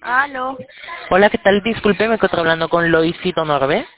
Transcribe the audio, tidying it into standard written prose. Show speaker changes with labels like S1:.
S1: Aló.
S2: Hola, ¿qué tal? Disculpe, me encuentro hablando con Loisito Norbe.